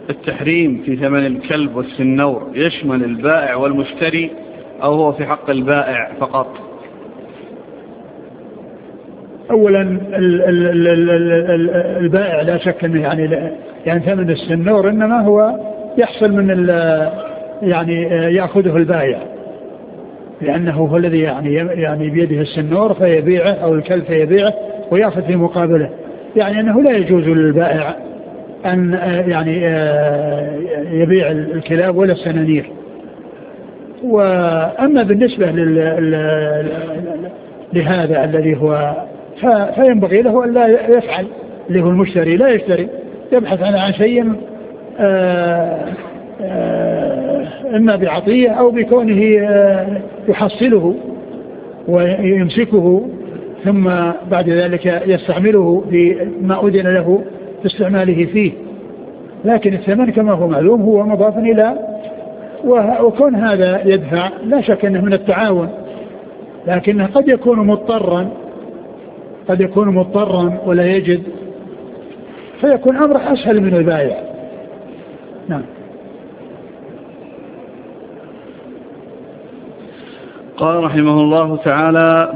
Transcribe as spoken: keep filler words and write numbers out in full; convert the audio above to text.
التحريم في ثمن الكلب والسنور يشمل البائع والمشتري أو هو في حق البائع فقط؟ أولا البائع لا شك أنه يعني يعني ثمن السنور إنما هو يحصل من يعني يأخذه البائع، لأنه هو الذي يعني يعني بيده السنور فيبيعه أو الكلب فيبيعه ويأخذ في مقابله، يعني أنه لا يجوز للبائع أن يعني يبيع الكلاب ولا السنانير. وأما بالنسبة لهذا الذي هو فينبغي له أن لا يفعل، اللي هو المشتري لا يشتري، يبحث عن شيء إما بعطية أو بكونه يحصله ويمسكه ثم بعد ذلك يستعمله بما أذن له في استعماله فيه. لكن الثمن كما هو معلوم هو مضاف إلى، وكون هذا يدفع لا شك أنه من التعاون، لكنه قد يكون مضطرا قد يكون مضطرا ولا يجد، فيكون أمر أسهل من البائع. نعم. قال رحمه الله تعالى: